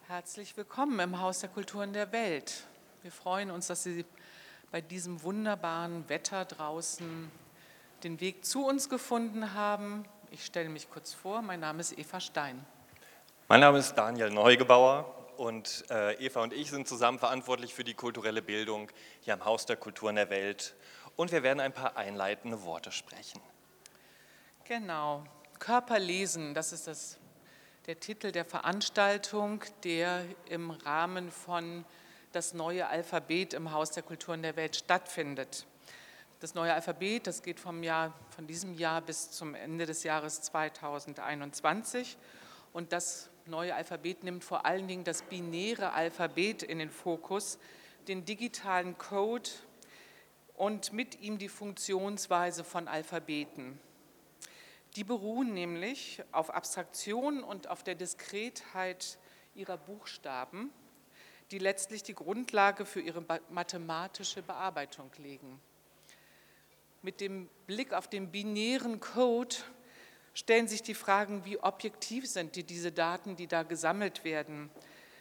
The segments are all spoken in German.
Herzlich willkommen im Haus der Kulturen der Welt. Wir freuen uns, dass Sie bei diesem wunderbaren Wetter draußen den Weg zu uns gefunden haben. Ich stelle mich kurz vor, mein Name ist Eva Stein. Mein Name ist Daniel Neugebauer und Eva und ich sind zusammen verantwortlich für die kulturelle Bildung hier am Haus der Kulturen der Welt und wir werden ein paar einleitende Worte sprechen. Genau, Körperlesen, das ist der Titel der Veranstaltung, der im Rahmen von das neue Alphabet im Haus der Kulturen der Welt stattfindet. Das neue Alphabet, das geht von diesem Jahr bis zum Ende des Jahres 2021 und das neue Alphabet nimmt vor allen Dingen das binäre Alphabet in den Fokus, den digitalen Code und mit ihm die Funktionsweise von Alphabeten. Die beruhen nämlich auf Abstraktion und auf der Diskretheit ihrer Buchstaben, die letztlich die Grundlage für ihre mathematische Bearbeitung legen. Mit dem Blick auf den binären Code stellen sich die Fragen, wie objektiv sind diese Daten, die da gesammelt werden,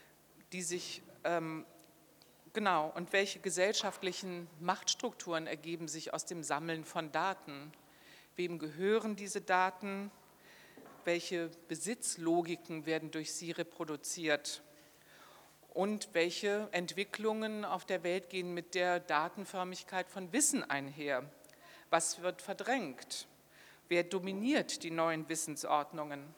und welche gesellschaftlichen Machtstrukturen ergeben sich aus dem Sammeln von Daten. Wem gehören diese Daten? Welche Besitzlogiken werden durch sie reproduziert? Und welche Entwicklungen auf der Welt gehen mit der Datenförmigkeit von Wissen einher? Was wird verdrängt? Wer dominiert die neuen Wissensordnungen?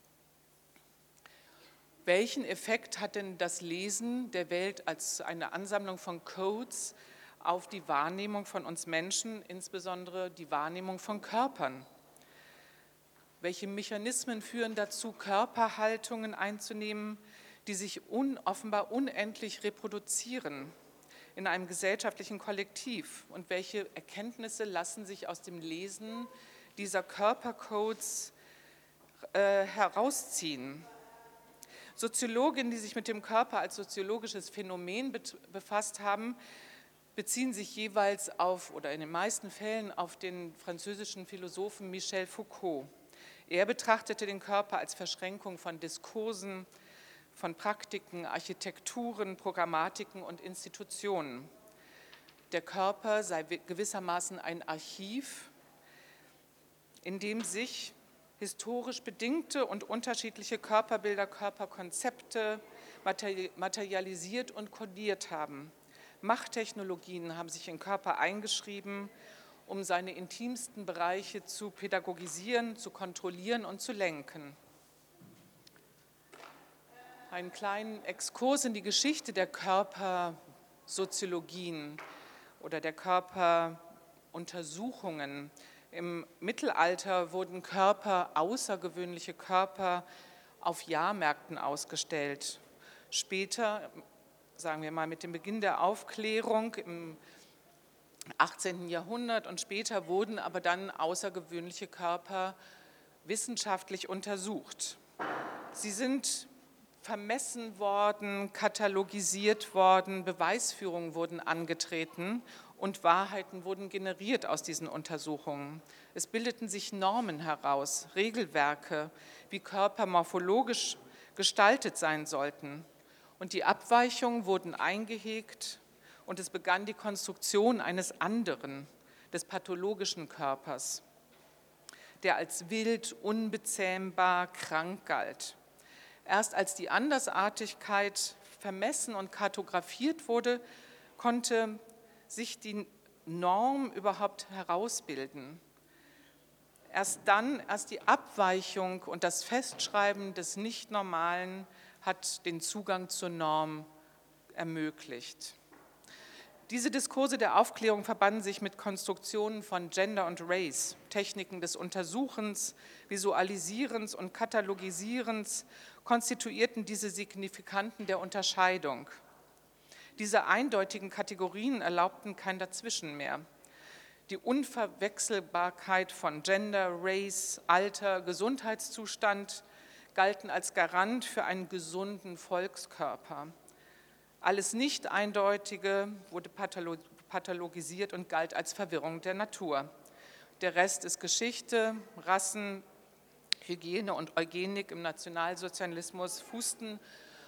Welchen Effekt hat denn das Lesen der Welt als eine Ansammlung von Codes auf die Wahrnehmung von uns Menschen, insbesondere die Wahrnehmung von Körpern? Welche Mechanismen führen dazu, Körperhaltungen einzunehmen, die sich offenbar unendlich reproduzieren in einem gesellschaftlichen Kollektiv? Und welche Erkenntnisse lassen sich aus dem Lesen dieser Körpercodes herausziehen? Soziologinnen, die sich mit dem Körper als soziologisches Phänomen befasst haben, beziehen sich jeweils in den meisten Fällen auf den französischen Philosophen Michel Foucault. Er betrachtete den Körper als Verschränkung von Diskursen, von Praktiken, Architekturen, Programmatiken und Institutionen. Der Körper sei gewissermaßen ein Archiv, in dem sich historisch bedingte und unterschiedliche Körperbilder, Körperkonzepte materialisiert und kodiert haben. Machttechnologien haben sich in Körper eingeschrieben, um seine intimsten Bereiche zu pädagogisieren, zu kontrollieren und zu lenken. Einen kleinen Exkurs in die Geschichte der Körpersoziologien oder der Körperuntersuchungen. Im Mittelalter wurden außergewöhnliche Körper auf Jahrmärkten ausgestellt. Später, sagen wir mal mit dem Beginn der Aufklärung im 18. Jahrhundert und später wurden aber dann außergewöhnliche Körper wissenschaftlich untersucht. Sie sind vermessen worden, katalogisiert worden, Beweisführungen wurden angetreten und Wahrheiten wurden generiert aus diesen Untersuchungen. Es bildeten sich Normen heraus, Regelwerke, wie Körper morphologisch gestaltet sein sollten. Und die Abweichungen wurden eingehegt und es begann die Konstruktion eines anderen, des pathologischen Körpers, der als wild, unbezähmbar, krank galt. Erst als die Andersartigkeit vermessen und kartografiert wurde, konnte sich die Norm überhaupt herausbilden. Erst die Abweichung und das Festschreiben des Nicht-Normalen hat den Zugang zur Norm ermöglicht. Diese Diskurse der Aufklärung verbanden sich mit Konstruktionen von Gender und Race, Techniken des Untersuchens, Visualisierens und Katalogisierens, konstituierten diese Signifikanten der Unterscheidung. Diese eindeutigen Kategorien erlaubten kein Dazwischen mehr. Die Unverwechselbarkeit von Gender, Race, Alter, Gesundheitszustand galten als Garant für einen gesunden Volkskörper. Alles Nicht-Eindeutige wurde pathologisiert und galt als Verwirrung der Natur. Der Rest ist Geschichte, Rassen, Hygiene und Eugenik im Nationalsozialismus fußten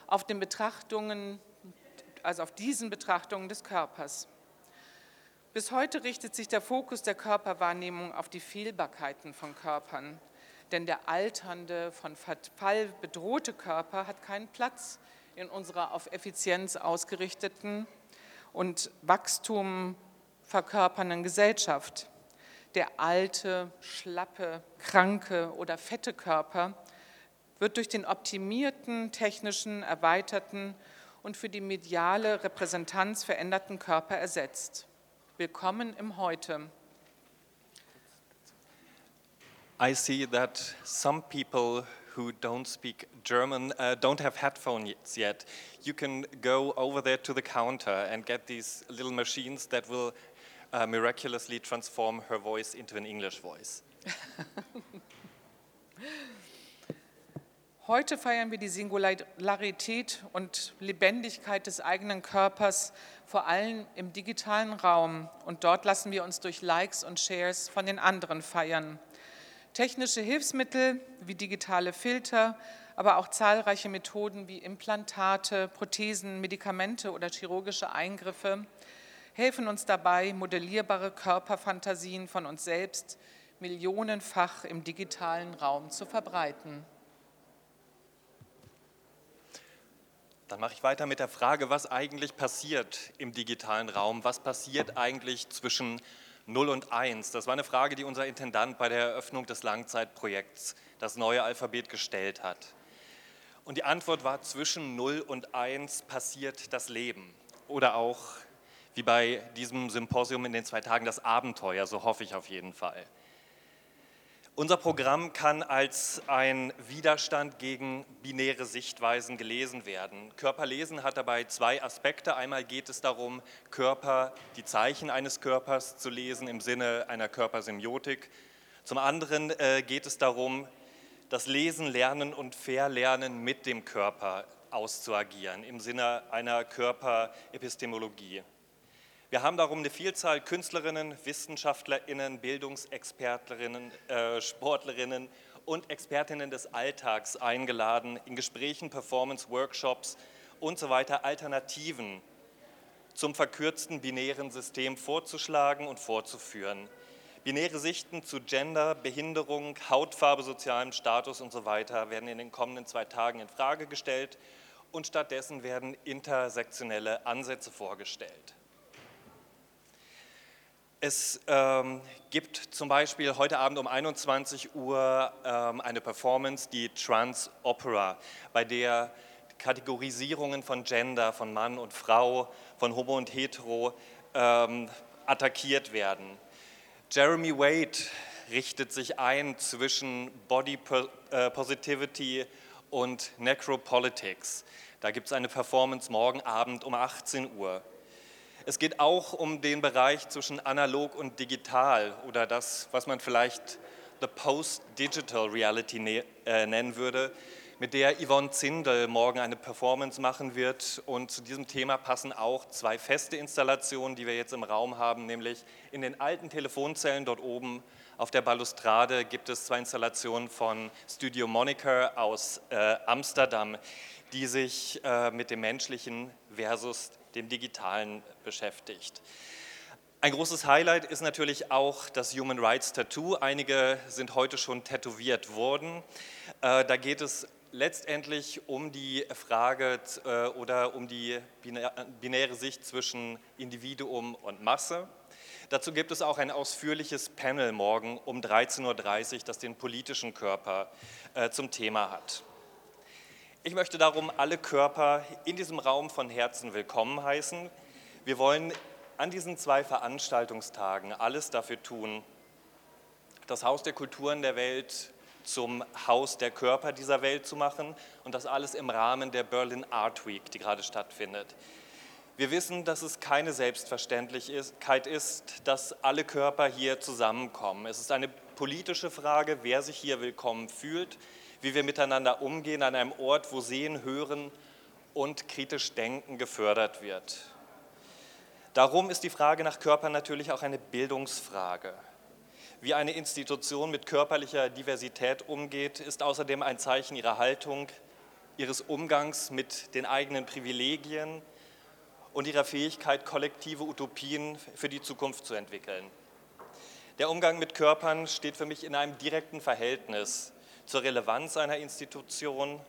auf den Betrachtungen, also auf diesen Betrachtungen des Körpers. Bis heute richtet sich der Fokus der Körperwahrnehmung auf die Fehlbarkeiten von Körpern, denn der alternde, von Verfall bedrohte Körper hat keinen Platz in unserer auf Effizienz ausgerichteten und Wachstum verkörpernden Gesellschaft. Der alte, schlappe, kranke oder fette Körper wird durch den optimierten, technischen, erweiterten und für die mediale Repräsentanz veränderten Körper ersetzt. Willkommen im Heute. I see that some people who don't speak German don't have headphones yet. You can go over there to the counter and get these little machines that will miraculously transform her voice into an English voice. Heute feiern wir die Singularität und Lebendigkeit des eigenen Körpers, vor allem im digitalen Raum. Und dort lassen wir uns durch Likes und Shares von den anderen feiern. Technische Hilfsmittel wie digitale Filter, aber auch zahlreiche Methoden wie Implantate, Prothesen, Medikamente oder chirurgische Eingriffe helfen uns dabei, modellierbare Körperfantasien von uns selbst millionenfach im digitalen Raum zu verbreiten. Dann mache ich weiter mit der Frage, was eigentlich passiert im digitalen Raum? Was passiert eigentlich zwischen 0 und 1? Das war eine Frage, die unser Intendant bei der Eröffnung des Langzeitprojekts Das neue Alphabet gestellt hat. Und die Antwort war, zwischen 0 und 1 passiert das Leben. Oder auch, wie bei diesem Symposium in den 2 Tagen, das Abenteuer, so hoffe ich auf jeden Fall. Unser Programm kann als ein Widerstand gegen binäre Sichtweisen gelesen werden. Körperlesen hat dabei 2 Aspekte. Einmal geht es darum, die Zeichen eines Körpers zu lesen im Sinne einer Körpersemiotik. Zum anderen geht es darum, das Lesen, Lernen und Verlernen mit dem Körper auszuagieren, im Sinne einer Körperepistemologie. Wir haben darum eine Vielzahl Künstlerinnen, WissenschaftlerInnen, Bildungsexpertinnen, Sportlerinnen und Expertinnen des Alltags eingeladen, in Gesprächen, Performance, Workshops und so weiter Alternativen zum verkürzten binären System vorzuschlagen und vorzuführen. Binäre Sichten zu Gender, Behinderung, Hautfarbe, sozialem Status und so weiter werden in den kommenden 2 Tagen in Frage gestellt und stattdessen werden intersektionelle Ansätze vorgestellt. Es gibt zum Beispiel heute Abend um 21 Uhr eine Performance, die Trans Opera, bei der Kategorisierungen von Gender, von Mann und Frau, von Homo und Hetero attackiert werden. Jeremy Wade richtet sich ein zwischen Body Positivity und Necropolitics. Da gibt es eine Performance morgen Abend um 18 Uhr. Es geht auch um den Bereich zwischen analog und digital oder das, was man vielleicht the Post-Digital Reality nennen würde, mit der Yvonne Zindel morgen eine Performance machen wird. Und zu diesem Thema passen auch 2 feste Installationen, die wir jetzt im Raum haben, nämlich in den alten Telefonzellen dort oben auf der Balustrade gibt es 2 Installationen von Studio Monica aus Amsterdam, die sich mit dem Menschlichen versus dem Digitalen beschäftigt. Ein großes Highlight ist natürlich auch das Human Rights Tattoo. Einige sind heute schon tätowiert worden. Da geht es letztendlich um die Frage oder um die binäre Sicht zwischen Individuum und Masse. Dazu gibt es auch ein ausführliches Panel morgen um 13:30 Uhr, das den politischen Körper zum Thema hat. Ich möchte darum alle Körper in diesem Raum von Herzen willkommen heißen. Wir wollen an diesen 2 Veranstaltungstagen alles dafür tun, das Haus der Kulturen der Welt zum Haus der Körper dieser Welt zu machen und das alles im Rahmen der Berlin Art Week, die gerade stattfindet. Wir wissen, dass es keine Selbstverständlichkeit ist, dass alle Körper hier zusammenkommen. Es ist eine politische Frage, wer sich hier willkommen fühlt, wie wir miteinander umgehen an einem Ort, wo Sehen, Hören und kritisch Denken gefördert wird. Darum ist die Frage nach Körpern natürlich auch eine Bildungsfrage. Wie eine Institution mit körperlicher Diversität umgeht, ist außerdem ein Zeichen ihrer Haltung, ihres Umgangs mit den eigenen Privilegien und ihrer Fähigkeit, kollektive Utopien für die Zukunft zu entwickeln. Der Umgang mit Körpern steht für mich in einem direkten Verhältnis zur Relevanz einer Institution.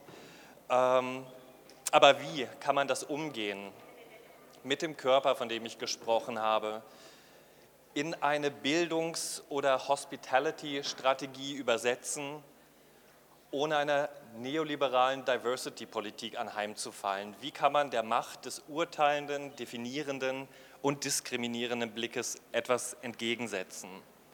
Aber wie kann man das Umgehen mit dem Körper, von dem ich gesprochen habe, in eine Bildungs- oder Hospitality-Strategie übersetzen, ohne einer neoliberalen Diversity-Politik anheimzufallen? Wie kann man der Macht des urteilenden, definierenden und diskriminierenden Blickes etwas entgegensetzen?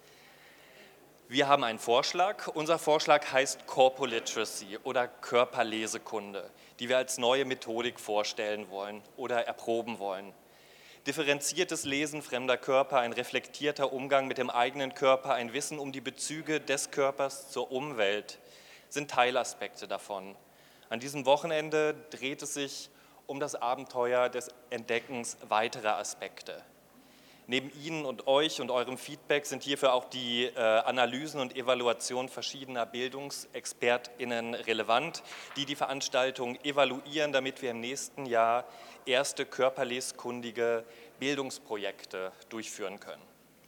Wir haben einen Vorschlag. Unser Vorschlag heißt Corporaliteracy oder Körperlesekunde, die wir als neue Methodik vorstellen wollen oder erproben wollen. Differenziertes Lesen fremder Körper, ein reflektierter Umgang mit dem eigenen Körper, ein Wissen um die Bezüge des Körpers zur Umwelt sind Teilaspekte davon. An diesem Wochenende dreht es sich um das Abenteuer des Entdeckens weiterer Aspekte. Neben Ihnen und euch und eurem Feedback sind hierfür auch die Analysen und Evaluationen verschiedener BildungsexpertInnen relevant, die die Veranstaltung evaluieren, damit wir im nächsten Jahr erste körperleskundige Bildungsprojekte durchführen können.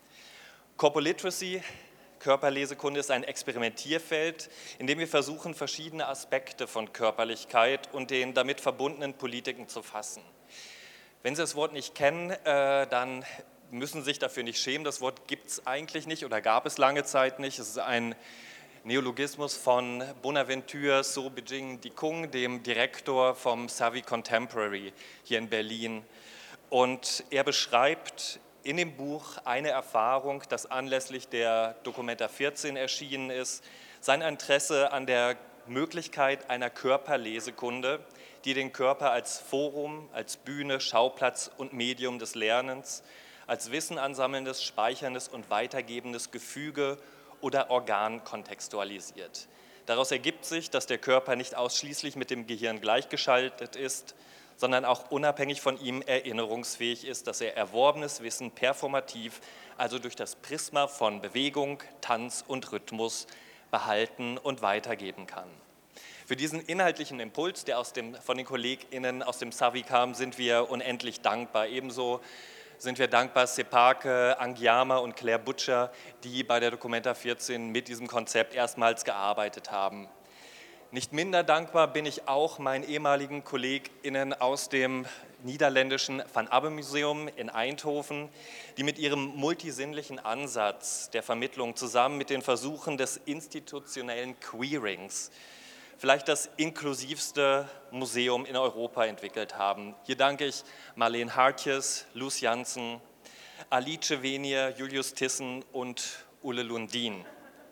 Corporaliteracy, Körperlesekunde, ist ein Experimentierfeld, in dem wir versuchen, verschiedene Aspekte von Körperlichkeit und den damit verbundenen Politiken zu fassen. Wenn Sie das Wort nicht kennen, dann müssen Sie sich dafür nicht schämen. Das Wort gibt es eigentlich nicht oder gab es lange Zeit nicht. Es ist ein Neologismus von Bonaventure So-Bijing Dikung, dem Direktor vom Savvy Contemporary hier in Berlin. Und er beschreibt in dem Buch eine Erfahrung, das anlässlich der Documenta 14 erschienen ist, sein Interesse an der Möglichkeit einer Körperlesekunde, die den Körper als Forum, als Bühne, Schauplatz und Medium des Lernens, als Wissen ansammelndes, speicherndes und weitergebendes Gefüge oder Organ kontextualisiert. Daraus ergibt sich, dass der Körper nicht ausschließlich mit dem Gehirn gleichgeschaltet ist, sondern auch unabhängig von ihm erinnerungsfähig ist, dass er erworbenes Wissen performativ, also durch das Prisma von Bewegung, Tanz und Rhythmus, behalten und weitergeben kann. Für diesen inhaltlichen Impuls, der von den KollegInnen aus dem Savvy kam, sind wir unendlich dankbar. Ebenso sind wir dankbar Sepake Angiama und Claire Butcher, die bei der Documenta 14 mit diesem Konzept erstmals gearbeitet haben. Nicht minder dankbar bin ich auch meinen ehemaligen KollegInnen aus dem niederländischen Van Abbe Museum in Eindhoven, die mit ihrem multisinnlichen Ansatz der Vermittlung zusammen mit den Versuchen des institutionellen Queerings vielleicht das inklusivste Museum in Europa entwickelt haben. Hier danke ich Marleen Hartjes, Luce Janssen, Alice Venier, Julius Thyssen und Ulle Lundin.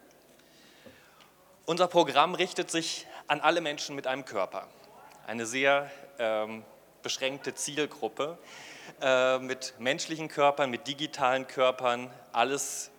Unser Programm richtet sich an alle Menschen mit einem Körper. Eine sehr beschränkte Zielgruppe mit menschlichen Körpern, mit digitalen Körpern. Alles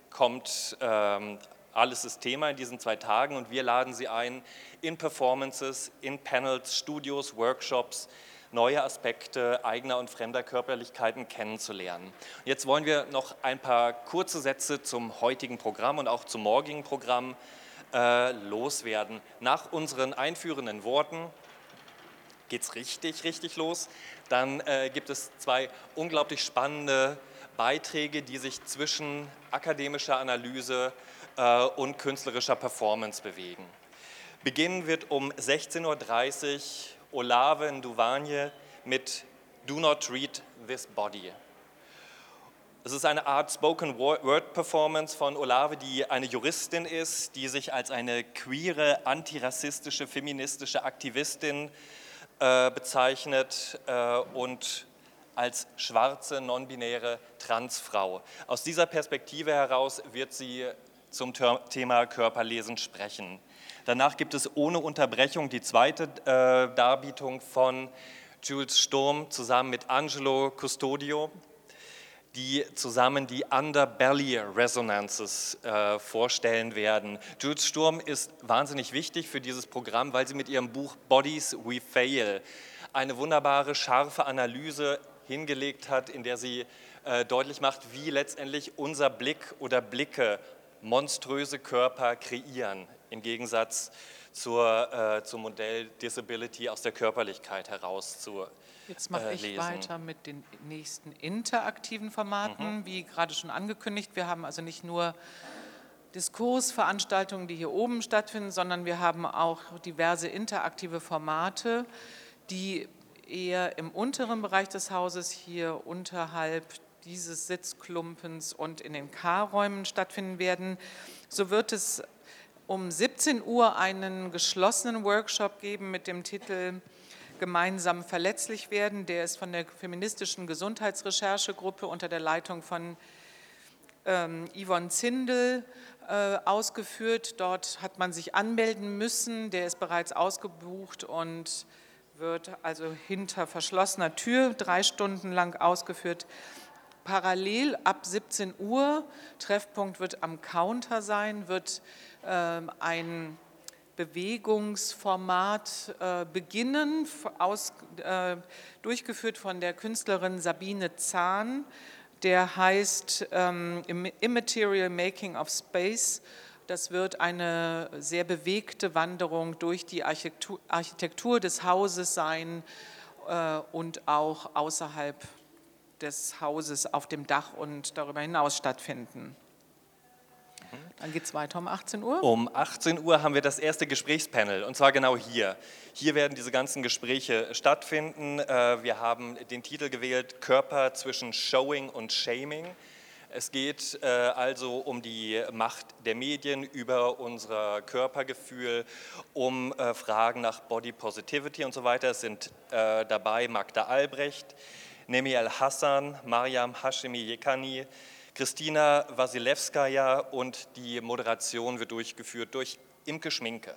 ist Thema in diesen 2 Tagen und wir laden Sie ein, in Performances, in Panels, Studios, Workshops, neue Aspekte eigener und fremder Körperlichkeiten kennenzulernen. Jetzt wollen wir noch ein paar kurze Sätze zum heutigen Programm und auch zum morgigen Programm loswerden. Nach unseren einführenden Worten geht es richtig los. Dann gibt es 2 unglaublich spannende Beiträge, die sich zwischen akademischer Analyse und künstlerischer Performance bewegen. Beginnen wird um 16:30 Uhr Olave Nduvanye mit Do Not Read This Body. Es ist eine Art Spoken-Word-Performance von Olave, die eine Juristin ist, die sich als eine queere, antirassistische, feministische Aktivistin bezeichnet und als schwarze, non-binäre Transfrau. Aus dieser Perspektive heraus wird sie zum Thema Körperlesen sprechen. Danach gibt es ohne Unterbrechung die zweite Darbietung von Jules Sturm zusammen mit Angelo Custodio, die zusammen die Underbelly Resonances vorstellen werden. Jules Sturm ist wahnsinnig wichtig für dieses Programm, weil sie mit ihrem Buch Bodies We Fail eine wunderbare, scharfe Analyse hingelegt hat, in der sie deutlich macht, wie letztendlich unser Blick oder Blicke monströse Körper kreieren, im Gegensatz zum Modell Disability aus der Körperlichkeit heraus zu Jetzt mache ich weiter mit den nächsten interaktiven Formaten, wie gerade schon angekündigt. Wir haben also nicht nur Diskursveranstaltungen, die hier oben stattfinden, sondern wir haben auch diverse interaktive Formate, die eher im unteren Bereich des Hauses, hier unterhalb dieses Sitzklumpens und in den K-Räumen stattfinden werden. So wird es um 17 Uhr einen geschlossenen Workshop geben mit dem Titel Gemeinsam verletzlich werden. Der ist von der feministischen Gesundheitsrecherchegruppe unter der Leitung von Yvonne Zindel ausgeführt. Dort hat man sich anmelden müssen, der ist bereits ausgebucht und wird also hinter verschlossener Tür 3 Stunden lang ausgeführt. Parallel ab 17 Uhr, Treffpunkt wird am Counter sein, wird ein Bewegungsformat beginnen, durchgeführt von der Künstlerin Sabine Zahn. Der heißt Immaterial Making of Space. Das wird eine sehr bewegte Wanderung durch die Architektur des Hauses sein und auch außerhalb des Hauses auf dem Dach und darüber hinaus stattfinden. Dann geht es weiter um 18 Uhr. Um 18 Uhr haben wir das erste Gesprächspanel, und zwar genau hier. Hier werden diese ganzen Gespräche stattfinden. Wir haben den Titel gewählt, Körper zwischen Showing und Shaming. Es geht also um die Macht der Medien über unser Körpergefühl, um Fragen nach Body Positivity und so weiter. Es sind dabei Magda Albrecht, Nemi El-Hassan, Mariam Hashemi-Yekani, Christina Wasilewskaja, und die Moderation wird durchgeführt durch Imke Schminke.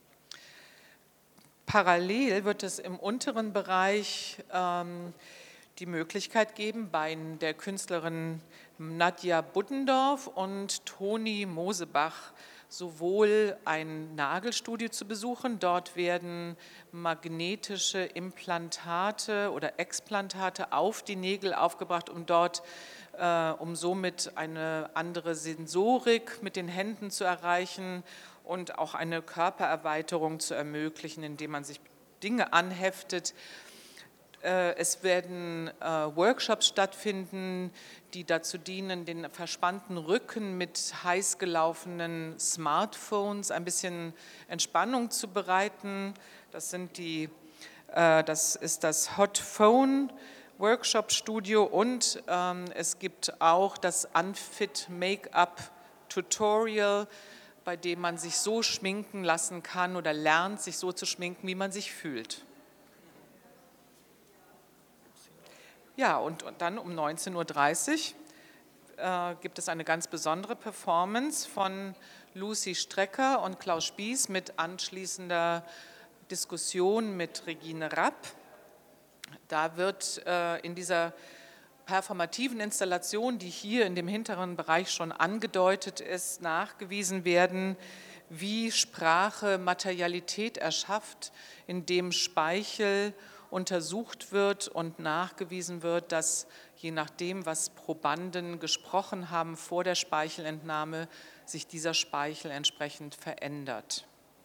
Parallel wird es im unteren Bereich die Möglichkeit geben, bei der Künstlerin Nadja Buddendorf und Toni Mosebach sowohl ein Nagelstudio zu besuchen. Dort werden magnetische Implantate oder Explantate auf die Nägel aufgebracht, um somit eine andere Sensorik mit den Händen zu erreichen und auch eine Körpererweiterung zu ermöglichen, indem man sich Dinge anheftet. Es werden Workshops stattfinden, die dazu dienen, den verspannten Rücken mit heiß gelaufenen Smartphones ein bisschen Entspannung zu bereiten. Das ist das Hot Phone Workshop Studio, und es gibt auch das Unfit Make-up Tutorial, bei dem man sich so schminken lassen kann oder lernt, sich so zu schminken, wie man sich fühlt. Ja, und dann um 19.30 Uhr gibt es eine ganz besondere Performance von Lucy Strecker und Klaus Spieß mit anschließender Diskussion mit Regine Rapp. Da wird in dieser performativen Installation, die hier in dem hinteren Bereich schon angedeutet ist, nachgewiesen werden, wie Sprache Materialität erschafft, indem Speichel untersucht wird und nachgewiesen wird, dass je nachdem, was Probanden gesprochen haben vor der Speichelentnahme, sich dieser Speichel entsprechend verändert.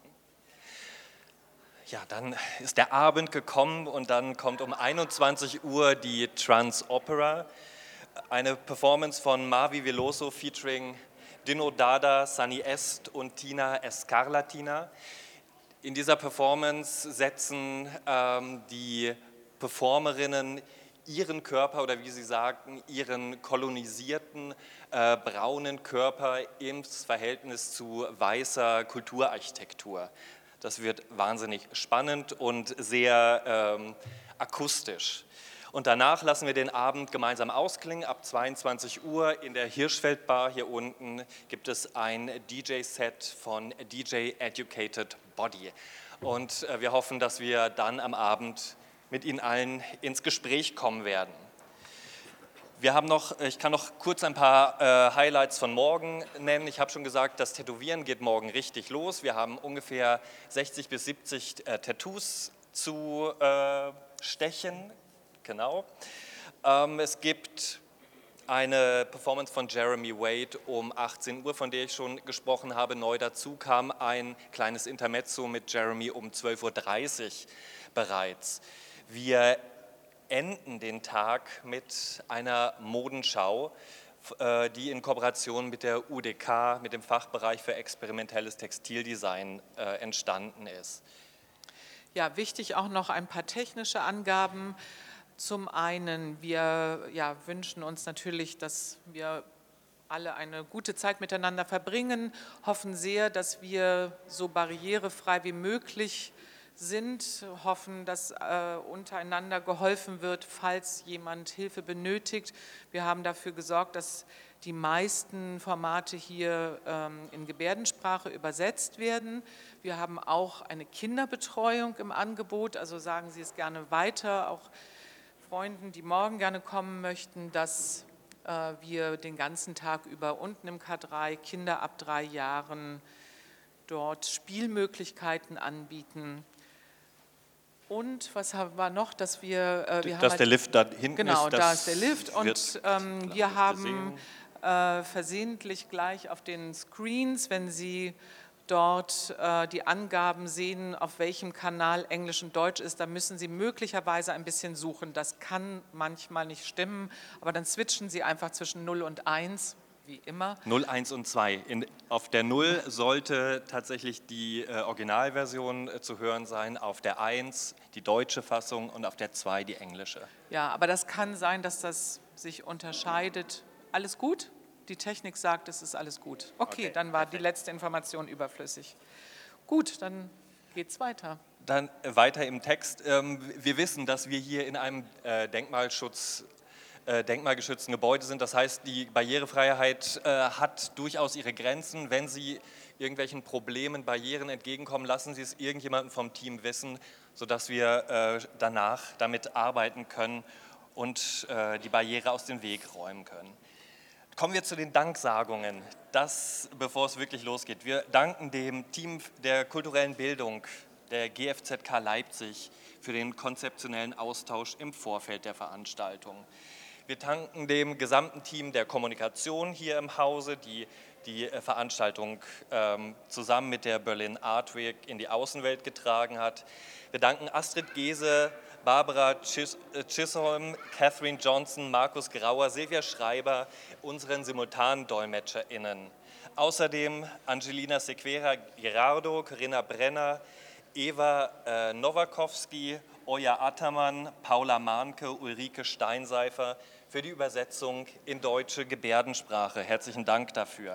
Ja, dann ist der Abend gekommen und dann kommt um 21 Uhr die Trans Opera, eine Performance von Mavi Veloso featuring Dino Dada, Sunny Est und Tina Escarlatina. In dieser Performance setzen die Performerinnen ihren Körper, oder wie sie sagten, ihren kolonisierten braunen Körper ins Verhältnis zu weißer Kulturarchitektur. Das wird wahnsinnig spannend und sehr akustisch. Und danach lassen wir den Abend gemeinsam ausklingen. Ab 22 Uhr in der Hirschfeldbar hier unten gibt es ein DJ-Set von DJ Educated Body. Und wir hoffen, dass wir dann am Abend mit Ihnen allen ins Gespräch kommen werden. Ich kann noch kurz ein paar Highlights von morgen nennen. Ich habe schon gesagt, das Tätowieren geht morgen richtig los. Wir haben ungefähr 60 bis 70 Tattoos zu stechen. Genau. Es gibt eine Performance von Jeremy Wade um 18 Uhr, von der ich schon gesprochen habe. Neu dazu kam ein kleines Intermezzo mit Jeremy um 12:30 Uhr bereits. Wir enden den Tag mit einer Modenschau, die in Kooperation mit der UDK, mit dem Fachbereich für experimentelles Textildesign entstanden ist. Ja, wichtig auch noch ein paar technische Angaben. Zum einen, wir wünschen uns natürlich, dass wir alle eine gute Zeit miteinander verbringen, hoffen sehr, dass wir so barrierefrei wie möglich sind, hoffen, dass untereinander geholfen wird, falls jemand Hilfe benötigt. Wir haben dafür gesorgt, dass die meisten Formate hier in Gebärdensprache übersetzt werden. Wir haben auch eine Kinderbetreuung im Angebot, also sagen Sie es gerne weiter, auch Freunden, die morgen gerne kommen möchten, dass wir den ganzen Tag über unten im K3 Kinder ab 3 Jahren dort Spielmöglichkeiten anbieten. Und was war noch, dass wir haben dass der Lift da hinten genau, ist. Genau, da ist der Lift und wir haben versehentlich gleich auf den Screens, wenn Sie dort die Angaben sehen, auf welchem Kanal Englisch und Deutsch ist, da müssen Sie möglicherweise ein bisschen suchen. Das kann manchmal nicht stimmen, aber dann switchen Sie einfach zwischen 0 und 1, wie immer. 0, 1 und 2. Auf der 0 sollte tatsächlich die Originalversion zu hören sein, auf der 1 die deutsche Fassung und auf der 2 die englische. Ja, aber das kann sein, dass das sich unterscheidet. Alles gut? Die Technik sagt, es ist alles gut. Okay, dann war perfekt. Die letzte Information überflüssig. Gut, dann geht's weiter. Dann weiter im Text. Wir wissen, dass wir hier in einem denkmalgeschützten Gebäude sind. Das heißt, die Barrierefreiheit hat durchaus ihre Grenzen. Wenn Sie irgendwelchen Problemen, Barrieren entgegenkommen, lassen Sie es irgendjemandem vom Team wissen, sodass wir danach damit arbeiten können und die Barriere aus dem Weg räumen können. Kommen wir zu den Danksagungen, bevor es wirklich losgeht. Wir danken dem Team der kulturellen Bildung der GFZK Leipzig für den konzeptionellen Austausch im Vorfeld der Veranstaltung. Wir danken dem gesamten Team der Kommunikation hier im Hause, die die Veranstaltung zusammen mit der Berlin Art Week in die Außenwelt getragen hat. Wir danken Astrid Gese, Barbara Chisholm, Catherine Johnson, Markus Grauer, Silvia Schreiber, unseren SimultandolmetscherInnen. Außerdem Angelina Sequeira Gerardo, Corinna Brenner, Eva Nowakowski, Oja Attermann, Paula Mahnke, Ulrike Steinseifer für die Übersetzung in deutsche Gebärdensprache. Herzlichen Dank dafür.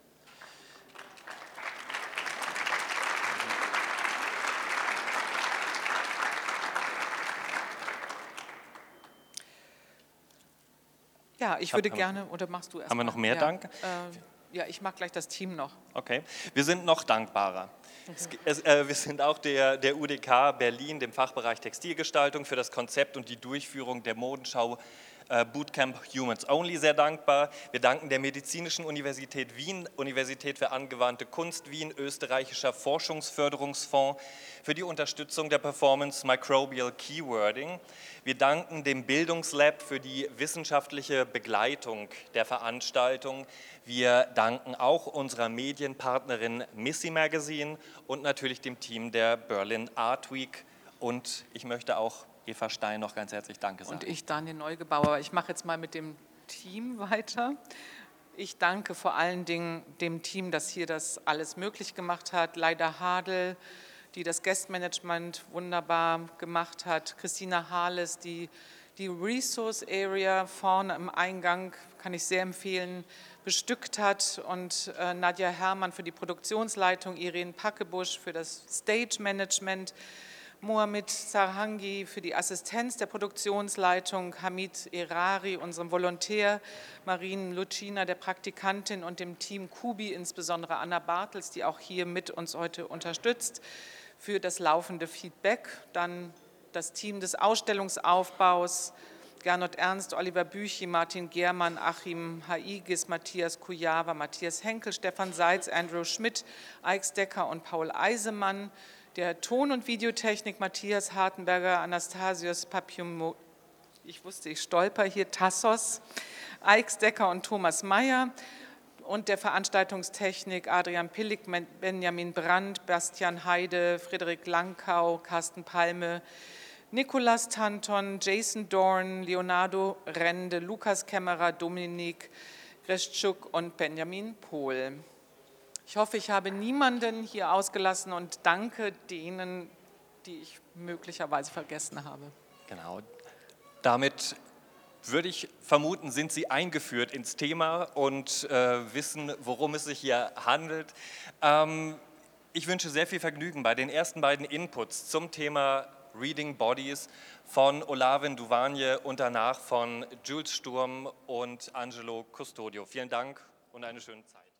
Ja, ich würde gerne, oder machst du erst Haben wir noch mehr Dank? Ja, ich mache gleich das Team noch. Okay, wir sind noch dankbarer. Wir sind auch der UDK Berlin, dem Fachbereich Textilgestaltung, für das Konzept und die Durchführung der Modenschau Bootcamp Humans Only sehr dankbar. Wir danken der Medizinischen Universität Wien, Universität für angewandte Kunst Wien, Österreichischer Forschungsförderungsfonds für die Unterstützung der Performance Microbial Keywording. Wir danken dem Bildungslab für die wissenschaftliche Begleitung der Veranstaltung. Wir danken auch unserer Medienpartnerin Missy Magazine und natürlich dem Team der Berlin Art Week. Und ich möchte auch Eva Stein noch ganz herzlich Danke sagen. Und ich, Daniel Neugebauer. Ich mache jetzt mal mit dem Team weiter. Ich danke vor allen Dingen dem Team, das hier das alles möglich gemacht hat. Leida Hadel, die das Guestmanagement wunderbar gemacht hat. Christina Hales, die Resource Area vorne im Eingang, kann ich sehr empfehlen, bestückt hat. Und Nadja Herrmann für die Produktionsleitung, Irene Packebusch für das Stage Management, Mohamed Sarhangi für die Assistenz der Produktionsleitung, Hamid Erari, unserem Volontär, Marien Lucina, der Praktikantin und dem Team Kubi, insbesondere Anna Bartels, die auch hier mit uns heute unterstützt, für das laufende Feedback. Dann das Team des Ausstellungsaufbaus, Gernot Ernst, Oliver Büchi, Martin Gehrmann, Achim Haigis, Matthias Kujava, Matthias Henkel, Stefan Seitz, Andrew Schmidt,Eix Decker und Paul Eisemann, der Ton- und Videotechnik Matthias Hartenberger, Anastasios Papium, ich wusste, ich stolper hier, Tassos, Eichsdecker und Thomas Mayer und der Veranstaltungstechnik Adrian Pillig, Benjamin Brandt, Bastian Heide, Friederik Langkau, Carsten Palme, Nikolas Tanton, Jason Dorn, Leonardo Rende, Lukas Kämmerer, Dominik Greschuk und Benjamin Pohl. Ich hoffe, ich habe niemanden hier ausgelassen und danke denen, die ich möglicherweise vergessen habe. Genau. Damit würde ich vermuten, sind Sie eingeführt ins Thema und wissen, worum es sich hier handelt. Ich wünsche sehr viel Vergnügen bei den ersten beiden Inputs zum Thema Reading Bodies von Olaven Duvanje und danach von Jules Sturm und Angelo Custodio. Vielen Dank und eine schöne Zeit.